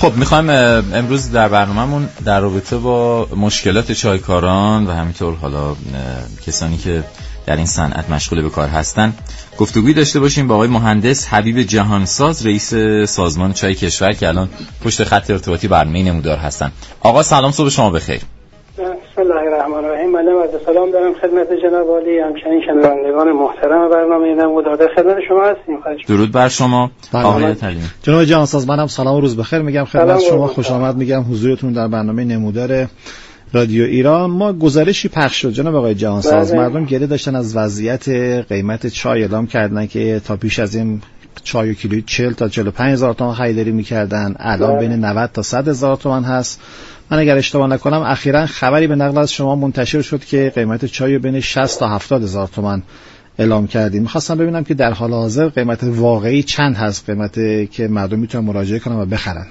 خب میخوایم امروز در برنامه‌مون در رابطه با مشکلات چایکاران و همینطور حالا کسانی که در این صنعت مشغول به کار هستن گفتگویی داشته باشیم با آقای مهندس حبیب جهانساز، رئیس سازمان چای کشور که الان پشت خط ارتباطی برنامه نمودار هستن. آقا سلام، صبح شما بخیر. بسم الله الرحمن الرحیم. من عرض سلام دارم خدمت جناب عالی، همچنین شنوندگان محترم برنامه نمودار در خدمت شما هستیم. درود بر شما آقای طلیمی. جناب جهانساز، منم سلام و روز بخیر میگم خدمت شما، خوش آمد میگم حضورتون در برنامه نمودار رادیو ایران. ما گزارشی پخش شد جناب آقای جهانساز، مردم گله داشتن از وضعیت قیمت چای، اعلام کردن که تا پیش از این چای و کیلویی 40 تا 45,000 تومان خریداری می‌کردن، الان بین 90 تا 100,000 تومان هست. من اگر اشتباه نکنم اخیراً خبری به نقل از شما منتشر شد که قیمت چای بین 60 تا 70,000 تومان اعلام کردیم. می‌خواستم ببینم که در حال حاضر قیمت واقعی چند هست، قیمتی که مردم میتونن مراجعه کنن و بخرن.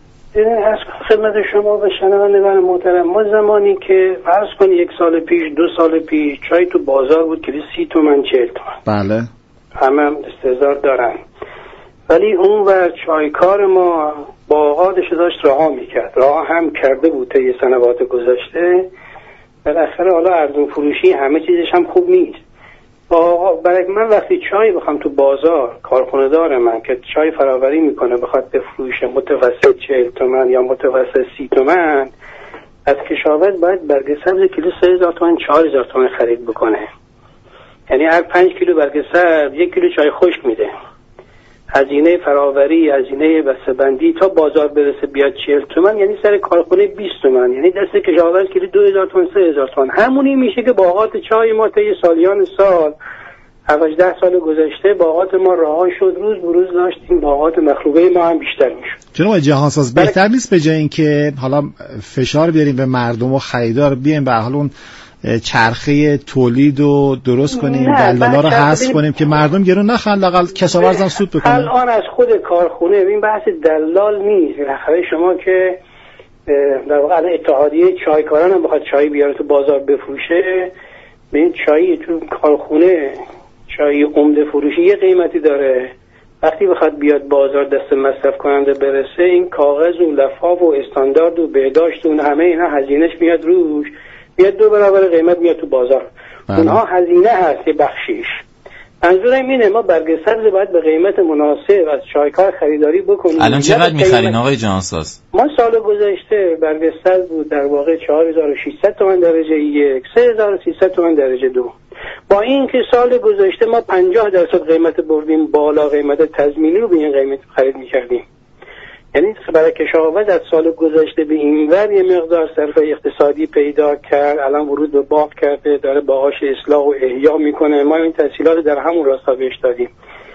از خدمت شما و شنوندگان محترم، ما زمانی که فرض کنید 1 سال پیش 2 سال پیش چای تو بازار بود که 30 تومن 40 تومن، بله همه استعداد دارن، ولی اون ور چایکار ما باغاتش داشت رها میکرد، رها هم کرده بود طی سنوات گذشته. بالاخره حالا ارزون فروشی همه چیزش هم خوب نیست. برای من وقتی چای بخوام تو بازار، کارخونه دار من که چای فراوری میکنه بخواد بفروشه متوسط 40 تومن یا متوسط 30 تومن، از کشاورز باید برگ سبز کیلو 3,000 تومن 4,000 تومن خرید بکنه. یعنی هر 5 کیلو برگ سبز 1 کیلو چای خشک میده. هزینه فراوری، هزینه بسته‌بندی تا بازار برسه بیاد 40 تومن، یعنی سر کارخونه 20 تومن، یعنی دست کشاورز کیلو 2,000 تومن 3,000 تومن. همونی میشه که باغات چای ما طی سالیان سال 18 سال گذشته باغات ما رها شد، روز به روز داشتیم باغات مخروبه ما هم بیشتر میشد. جناب جهانساز، بهتر نیست به جای اینکه حالا فشار بیاریم به مردم و خریدار، بیایم به حال اون چرخه تولید رو درست کنیم، دلالا رو حذف کنیم که مردم گرون نخرن، لااقل کشاورز هم سود بکنه. الان از خود کارخونه این بحث دلال نیست. بالاخره شما که در واقع الان اتحادیه چایکاران هم بخواد چای بیاره تو بازار بفروشه، به این چای تو کارخونه چای عمده فروشی یه قیمتی داره، وقتی بخواد بیاد بازار دست مصرف کننده برسه، این کاغذ و لفاف و استاندارد و بهداشت و همه اینا هزینهش میاد روش، میاد 2 برابر قیمت میاد تو بازار. اونها هزینه هست، یه بخشیش. منظورم اینه ما برگ سبز باید به قیمت مناسب از چایکار خریداری بکنیم. الان چقدر می‌خرین آقای جهانساز؟ ما سال گذشته برگ سبز بود در واقع 4,600 تومان درجه 1، 3,300 تومان درجه 2. با این که سال گذشته ما 50% قیمت بردیم بالا، قیمت تضمینی رو به این قیمت خرید می‌کردیم. یعنی برای کشاورز از سال گذشته به این ور یه مقدار صرف اقتصادی پیدا کرد، الان ورود به باغ کرده، داره باغاش اصلاح و احیا میکنه. ما این تسهیلات در همون راستا بهش دادیم.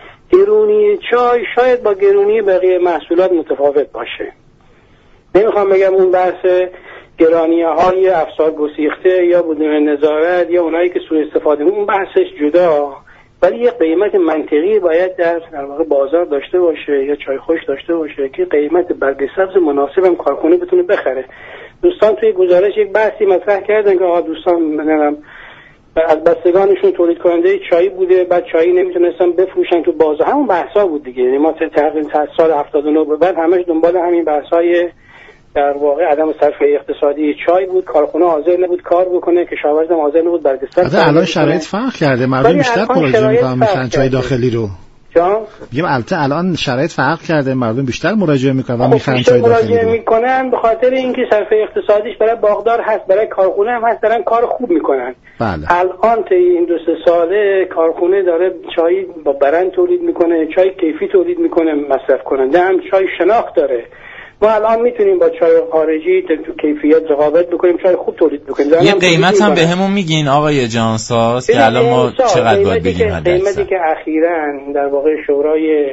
گرونی چای شاید با گرونی بقیه محصولات متفاوت باشه. نمیخوام بگم اون بحث گرانی های افسار گسیخته یا بدون نظارت یا اونایی که سوء استفاده، اون بحثش جدا، ولی یه قیمت منطقی باید در واقع بازار داشته باشه یا چای خوش داشته باشه که قیمت برگ سبز مناسب هم کارخونه بتونه بخره. دوستان توی گزارش یک بحثی مطرح کردن که دوستان منم از بستگانشون تولید کننده چای بوده، بعد چای نمیتونستن بفروشن تو بازار. همون بحثا بود دیگه. یعنی ما تقریبا سال 79 به بعد همش دنبال همین بحثای در واقع عدم صرف اقتصادی چای بود، کارخونه حاضر نبود کار بکنه، کشاورز هم حاضر نبود برگ سبز. الان شرایط فرق کرده، مردم بیشتر مراجعه میکنن چای داخلی رو. میگم الان شرایط فرق کرده، مردم بیشتر مراجعه میکنن و میخرن چای داخلی رو. میکنن به خاطر اینکه صرف اقتصادیش برای باغدار هست، برای کارخونه هم هست، دارن کار خوب میکنن. بله. الان تا این 2-3 ساله کارخونه داره چای با برند تولید میکنه، چای کیفی تولید میکنه، مصرف کننده هم چای شناخت داره. ما الان میتونیم با چای خارجی تو کیفیت رقابت بکنیم، چای خوب تولید بکنیم. یه قیمت هم بهمون میگین آقای جهانساز که الان ما چقدر باید بگیم حداقل؟ قیمتی که اخیراً در واقع شورای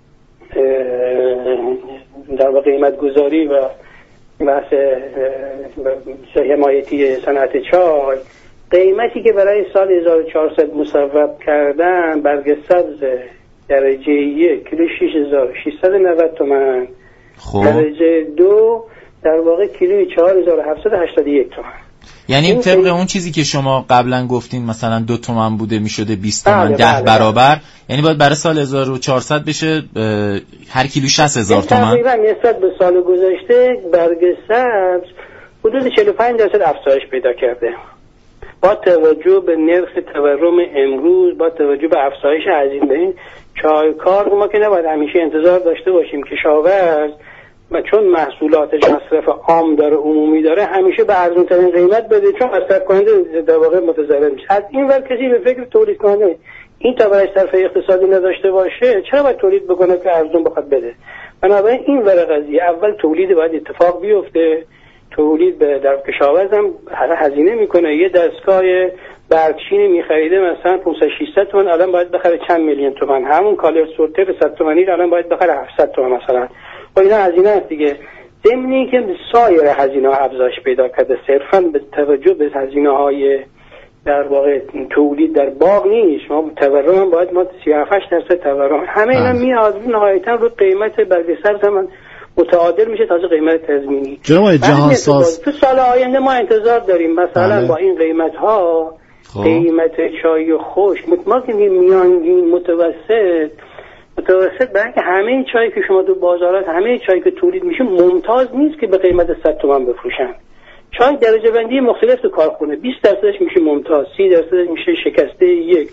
در واقع قیمت گذاری و بحث حمایتی صنعت چای، قیمتی که برای سال 1400 مصوب کردن برگ سبز درجه 1 کیلو 6690 تومان، درجه 2 در واقع کیلوی 4781 تومان. یعنی طبق اون چیزی که شما قبلا گفتین مثلا 2 تومن بوده میشده 20 تومن 10 برابر، یعنی باید برای سال 1400 بشه هر کیلو 60000 تومن. تقریبا نسبت به سال گذشته برگ سبز حدود 45% افزایش پیدا کرده. با توجه به نرخ تورم امروز، با توجه به افزایش هزینه چایکار، ما که نباید همیشه انتظار داشته باشیم که کشاورز و چون محصولاتش مصرف عام داره، عمومی داره، همیشه به ارزون ترین قیمت بده، چون مصرف کننده در واقع متضرر میشه. از این ور کسی به فکر تولید کننده این تا برای صرف اقتصادی نداشته باشه، چرا باید تولید بکنه که ارزون بخواد بده؟ بنابراین این ور قضیه اول تولید باید اتفاق بیفته. تولید به در کشاورز هم هزینه میکنه. یه دستگاه برقچینی میخریده مثلا 500-600 تومن، الان باید بخره چند میلیون تومن. همون کالر سورتر 100 تومانی الان باید بخره 700 تومن مثلا. و اینا هزینه است دیگه. ضمنی که سایر هزینه‌ها افزایش پیدا کرده، صرفاً به توجه به هزینه‌های در واقع تولید در باغ نیست. ما تورم هم باید ما 38% تورم، همه اینا میاد نهایتاً رو قیمت برگ سبز هم متعادل میشه تازه قیمت تضمینی. جناب جهانساز تو سال آینده ما انتظار داریم مثلا با این قیمت ها قیمت چای خشک ما که میانگین متوسط برای که همه چایی که شما تو بازارات، همه چایی که تولید میشه ممتاز نیست که به قیمت 100 تومان بفروشن. چای درجه بندی مختلف تو کارخونه 20% میشه ممتاز، 30% میشه شکسته یک،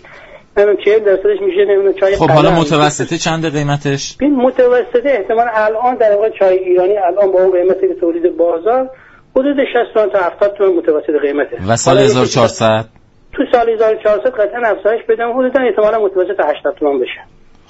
40% میشه نمیدونم چای. خب حالا متوسطه چند قیمتش؟ این متوسطه احتمال الان در واقع چای ایرانی الان با اون قیمتی که تولید بازار حدود 60 تا 70 تومان متوسط قیمته. و سال 1400 تو سال 1400 قطعا افزایش بدم، حدودا احتمالاً متوسط 80 تومان بشه.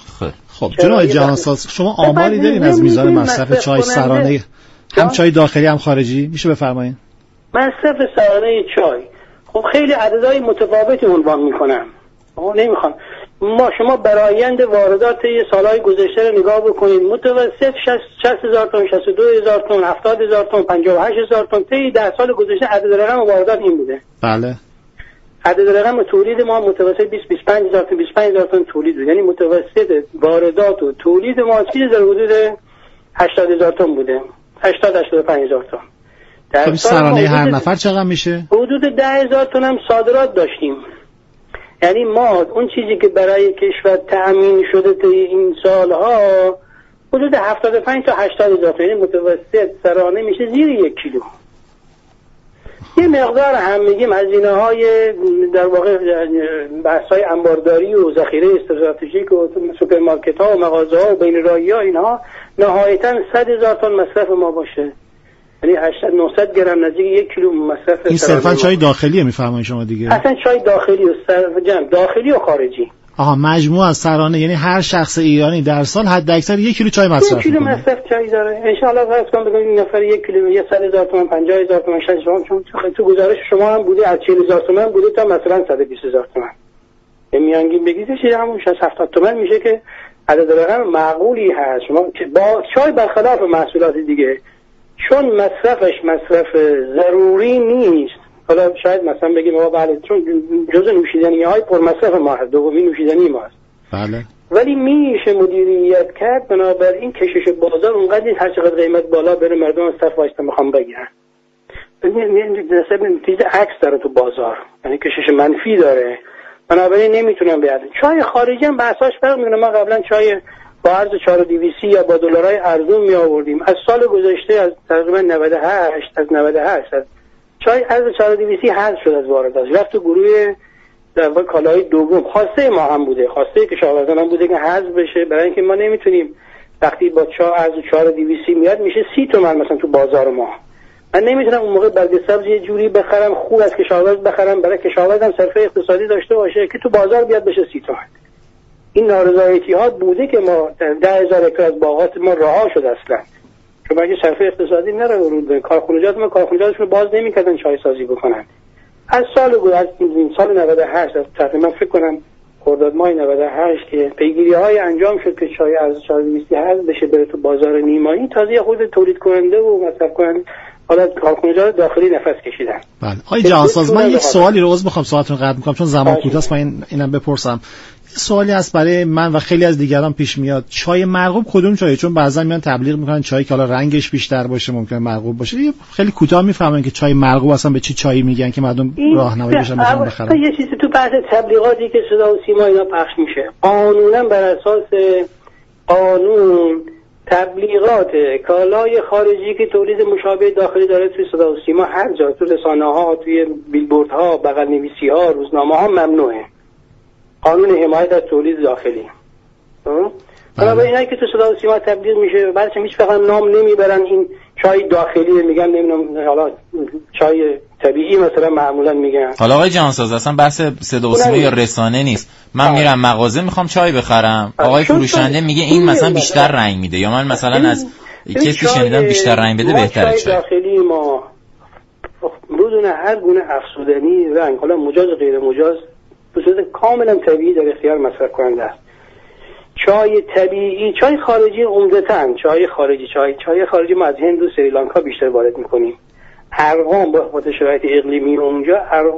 خب جناب جهانساز شما آماری دارین از میزان مصرف چای سرانه هم چای داخلی هم خارجی؟ میشه بفرمایید؟ مصرف سرانه چای خب خیلی عددهای متفاوتی عنوان میکنم، نمیخوام. شما برآیند واردات یه سالهای گذشته رو نگاه بکنید، متوسط 60000 تن، 62000 تن، 70000 تن، 58000 تن. طی 10 سال گذشته عدد رقم واردات این بوده. بله. عدد رقم تولید ما متوسط 25000 تا 25000 تن تولید بود. یعنی متوسط واردات و تولید ما چیزی در حدود 80000 تن بوده. 85000 تن. خب سرانه هر نفر چقدر میشه؟ حدود 10000 تن هم صادرات داشتیم. یعنی ما اون چیزی که برای کشور تأمین شده تا این سالها حدود 75 تا 80000 تن، یعنی متوسط سرانه میشه زیر 1 کیلو. یه مقدار هم میگیم هزینه‌های در واقع بحث‌های انبارداری و ذخیره استراتژیک و سوپرمارکت‌ها و مغازه‌ها و بین‌رایی‌ها، اینها نهایتاً 100,000 تن مصرف ما باشه. یعنی 800-900 گرم نزدیک 1 کیلو مصرف. این صرفاً چای داخلیه میفرمایید شما دیگه؟ اصلا چای داخلی و داخلی و خارجی. آها، مجموع از سرانه، یعنی هر شخص ایرانی در سال حد اکثر 1 کیلو چای مصرف می‌کنه. 1 کیلو مصرف چای داره. ان شاء الله فرض کنم بگم این نفر 1 کیلو 100,000 تومان، 50,000 تومان، 60,000 تومان، چون تو گزارش شما هم بوده از 40,000 تومان بوده تا مثلا 120,000 تومان. میانگین بگیرید همون 60-70 تومان میشه که عدد رقم معقولی هست. شما با چای برخلاف محصولات دیگه چون مصرفش مصرف ضروری نیست. حالا شاید مثلا بگیم ما بله چون جزء نوشیدنی‌های پرمصرف ما هست، دومین نوشیدنی ما هست. بله. ولی میشه مدیریت کرد، بنابراین کشش بازار اونقدر نیست هر چقدر قیمت بالا بره مردم از صف وایسته میخوام بگیرن. نتیجه عکس داره تو بازار، یعنی کشش منفی داره، بنابراین نمیتونم بیاد. چای خارجی هم بحثاش فرق میکنه. ما قبلا چای با ارز 4200 یا با دلارای ارزون می آوردیم. از سال گذشته از تقریبا 98 از چای ارز 4200 حذف شد از واردات، رفت تو گروه در واقع کالای دوم. خواسته ما هم بوده، خواسته کشاورزان هم بوده که حذف بشه، برای اینکه ما نمیتونیم وقتی با ارز 4200 میاد میشه 30 تومن مثلا تو بازار ما. من نمیتونم اون موقع برگ سبز یه جوری بخرم خوب از کشاورز بخرم برای کشاورزم صرفه اقتصادی داشته باشه که تو بازار بیاد بشه 30 تومن. این نارضایتی ها بوده که ما 10,000 اکر از باغات ما رها شد اصلا، چون اگه صرفه اقتصادی نره ورود کارخونجات ما کارخونجاتشون باز نمی‌کردن چای سازی بکنن. از سال 98 تقریبا فکر کنم خرداد ماه 98 که پیگیری‌های انجام شد که چای از 4200 حذف بشه بره تو بازار نیمایی، تازه خود تولید کننده و مصرف کننده حالا کارخانجات داخلی نفس کشیدن. بله آقای جهانساز، من یک سوالی رو عذر می‌خوام ساعتتون قطع می‌کنم چون زمان کوتاست، من اینم بپرسم. سوالی هست برای من و خیلی از دیگران پیش میاد، چای مرغوب کدوم چایه؟ چون بعضا میان تبلیغ میکنن چایی که حالا رنگش بیشتر باشه ممکنه مرغوب باشه. خیلی کوتاه میفهمن که چای مرغوب اصلا به چی چایی میگن که مردم راهنمایی بشن بتونن بخرن. یه چیزی تو بحث تبلیغاتی که صدا و سیما اینا پخش میشه، قانونا بر اساس قانون تبلیغات کالای خارجی که تولید مشابه داخلی داره توی صدا و سیما هر جا، تو رسانه‌ها، توی بیلبوردها، بغل نویسی‌ها، روزنامه‌ها ممنوعه. قانون حمایت از تولید داخلی. حالا اینایی که تو صدا و سیما تبلیغ میشه بعدش هیچ فقط نام نمیبرن این چای داخلی، میگن نمیدونم حالا چای طبیعی مثلا معمولا میگن. حالا آقای جهانساز اصلا بحث صدا و سیما یا رسانه نیست. من میرم مغازه میخوام چای بخرم، آقای فروشنده میگه این مثلا بیشتر رنگ میده، یا من مثلا از کسی شنیدم بیشتر رنگ بده بهتره. چای داخلی ما بدون هر گونه افزودنی رنگ، حالا مجاز غیر مجاز، به صورت کاملا طبیعی در اختیار مصرف کننده است. چای طبیعی، چای خارجی عمدتاً چای خارجی ما از هند و سریلانکا بیشتر وارد میکنیم. ارقام با خاطر شرایط اقلیمی اونجا،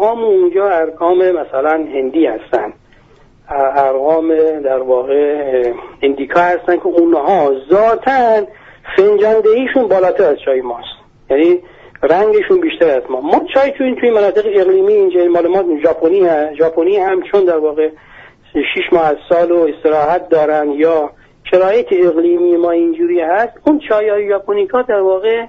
ارقام مثلا هندی هستن، ارقام در واقع اندیکا هستن که اونها ذاتاً فنجاندهیشون بالاتر از چای ماست، یعنی رنگشون بیشتر از ما چای توی مناطق اقلیمی اینجا مال ما ژاپنی هم چون در واقع 6 ماه از سال و استراحت دارن یا شرایط اقلیمی ما اینجوری هست، اون چای‌های ژاپنیکا در واقع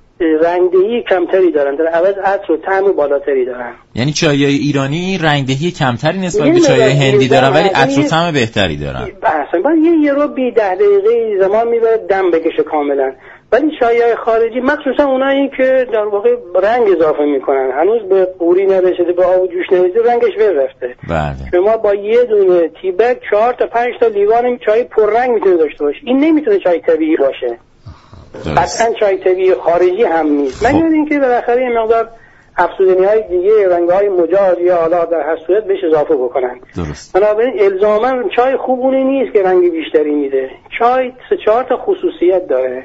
رنگدهی کمتری دارن، در عوض عطر و طعم بالاتری دارن. یعنی چای‌های ایرانی رنگدهی کمتری نسبت به چای‌های هندی دارن ولی عطر و طعم بهتری دارن. اصلا بعد یه رو 10 دقیقه زمان میبره دم بکشه کاملا. ولی چای‌های خارجی مخصوصا اونایی که در واقع رنگ اضافه میکنن، هنوز به قوری نرسیده، به آب و جوش نرسیده، رنگش رفته. بله. شما با یه دونه تیبک 4 تا 5 تا لیوان چای پررنگ میتونه داشته باشه. این نمیتونه چای طبیعی باشه. قطعا چای طبیعی خارجی هم نیست. مگر اینکه بالاخره یه مقدار افزودنی‌های دیگه، رنگ‌های مجاز یا حالا در هر صورت بهش اضافه بکنن. درست. بنابراین الزاما چای خوب اون نیست که رنگ بیشتری میده. چای 3-4 تا خصوصیت داره.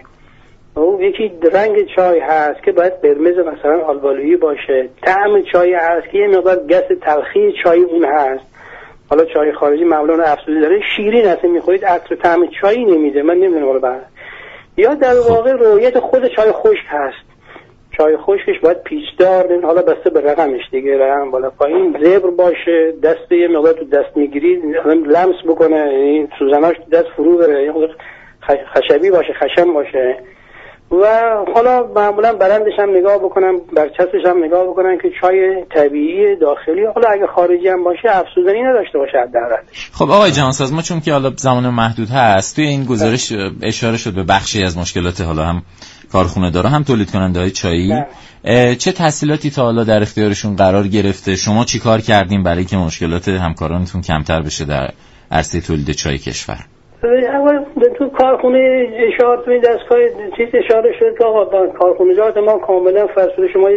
یکی رنگ چای هست که باید قرمز مثلا آلبالویی باشه، طعم چای هست که یه مقدار گس تلخی چای اون هست. حالا چای خارجی معمولا افزوده داره، شیرین هست، میخورید عطر طعم چایی نمیده، من نمیدونم حالا بعد. یا در واقع رویت خود چای خشک هست، چای خشکش باید پیچدار، حالا بسته به رقمش دیگه، رقم بالا پایین، زبر باشه، دست یه مقدار تو دست میگیرید لمس بکنه، یعنی سوزناش تو دست فرو بره، یه خشبی باشه، خشن باشه. و حالا معمولا برندش هم نگاه بکنم، برچسبش هم نگاه بکنن که چای طبیعی داخلی، حالا اگه خارجی هم باشه افزودنی نداشته باشه حداقلش. خب آقای جهانساز، ما چون که حالا زمان محدود هست، توی این گزارش اشاره شد به بخشی از مشکلات حالا هم کارخونه داره هم تولید کننده های چایی. چه تسهیلاتی تا حالا در اختیارشون قرار گرفته؟ شما چی کار کردین برای که مشکلات همکارانتون کمتر بشه در عرصه تولید چای کشور؟ اول تو کارخونه اشاره دستگاه چیز اشاره شد که آقا کارخونجات ما کاملا فرسوده، شما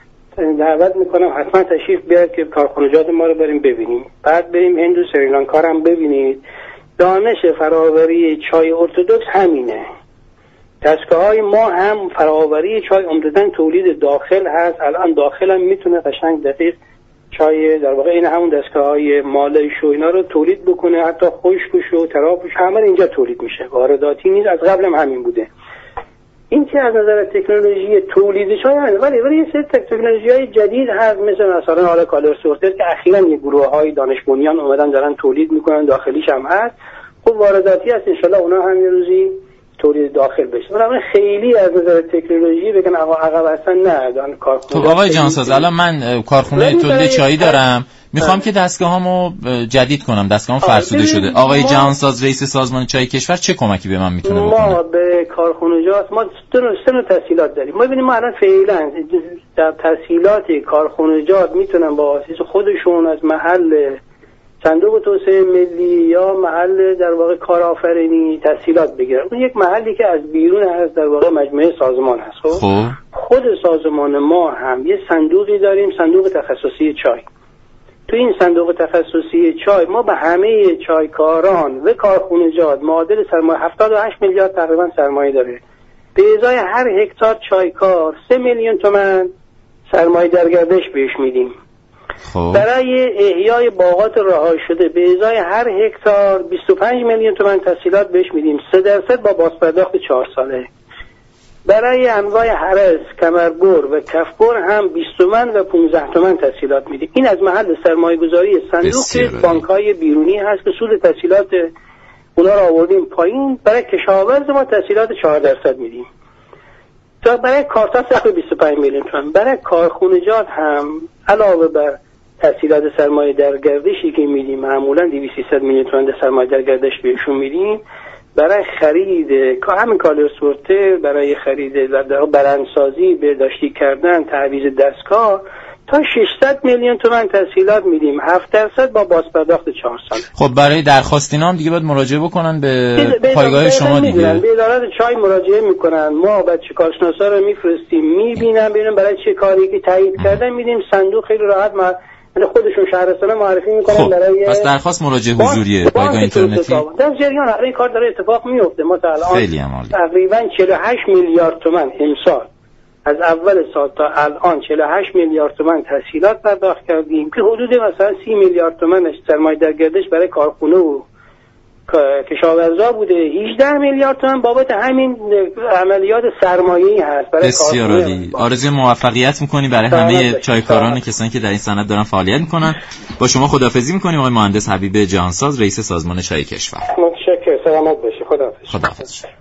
دعوت میکنم حتما تشریف بیارید که کارخونجات ما رو بریم ببینیم، بعد بریم هند و سریلانکا هم ببینید. دانش فراوری چای ارتدوکس همینه، دستگاه‌های ما هم فراوری چای عمدتاً تولید داخل هست. الان داخل هم میتونه قشنگ دقیق چای در واقع این همون دستگاه‌های مالش و اینا رو تولید بکنه، حتی خشکش و تراپش همه اینجا تولید میشه، وارداتی نیست، از قبل هم همین بوده. این که از نظر تکنولوژی تولید چای هست، ولی یه سری تکنولوژی‌های جدید هست، مثلا حالا کالر سورتر که اخیراً یه گروه‌های دانش بنیان اومدن دارن تولید میکنن، داخلیش هم هست. خب وارداتی هست، ان شاءالله اونا هم یه روزی تولید داخل بشه. من خیلی از نظر تکنولوژی بگن عقب هستن، نه دارن کارخونه. خب آقای جهانساز، الان من کارخونه تولید چایی دارم، میخوام که دستگاهامو جدید کنم، دستگاهم فرسوده شده. آقای جهانساز رئیس سازمان چای کشور چه کمکی به من میتونه بکنه؟ ما به کارخونجات ما سه نوع تسهیلات داریم. ما ببینیم ما الان فعلا در تسهیلات کارخونجات میتونن با واسطه خودشون از محل صندوق توسعه ملی یا محل در واقع کارآفرینی تسهیلات بگیرن. اون یک محلی که از بیرون هست، در واقع مجموعه سازمان هست. خب خود سازمان ما هم یه صندوقی داریم، صندوق تخصصی چای. تو این صندوق تخصصی چای ما به همه چایکاران و کارخونجات معادل سرمایه 78 میلیارد تقریبا سرمایه داره به ازای هر هکتار چایکار 3 میلیون تومان سرمایه در گردش بهش میدیم. خب. برای احیای باغات رها شده به ازای هر هکتار 25 میلیون تومان تسهیلات بهش میدیم، 3% با بازپرداخت 4 ساله. برای انواع هرس، کمربر و کفبر هم 20 تومن و 15 تومن تسهیلات میدیم. این از محل سرمایه گذاری صندوق بانک‌های بیرونی هست که سود تسهیلات اونا رو آوردیم پایین. برای کشاورز ما تسهیلات 4% میدیم. تا برای کارتا سقف 25 میلیون تومان. برای کارخونجات هم علاوه بر تسهیلات سرمایه در گردشی که میدیم، معمولا 200 میلیون تومان سرمایه در گردش بهشون میدیم. برای خرید همین کالر سورتر، برای خرید برندسازی، بهداشتی کردن، تعویض دستگاه تا 600 میلیون تومان تسهیلات میدیم، 7% با بازپرداخت 4 ساله. خب برای درخواست اینا هم دیگه باید مراجعه بکنن به پایگاه شما دیگه. به اداره چای مراجعه میکنن، ما بچه کارشناسا رو میفرستیم، میبینن ببینن برای چه کاری که تایید کردن میدیم. صندوق خیلی راحت خودشون شهرستان معرفی میکنن. خب. برای پس درخواست مراجعه حضوری پایگاه اینترنتی در جریان این کار داره اتفاق میفته. ما تا الان تقریبا 48 میلیارد تومان امسال از اول سال تا الان 48 میلیارد تومان تسهیلات پرداخت کردیم که حدود مثلا 30 میلیارد تومان سرمایه در گردش برای کارخونه و کشاورزا بوده. 18 میلیارد تومان بابت همین عملیات سرمایه‌ای هست برای بسیار عالی. آرزوی موفقیت می‌کنیم برای همه چایکاران کسانی که در این صنعت دارن فعالیت می‌کنن. با شما خداحافظی می‌کنیم آقای مهندس حبیب جهانساز، رئیس سازمان چای کشور. متشکرم. سلامت باشی. خداحافظ.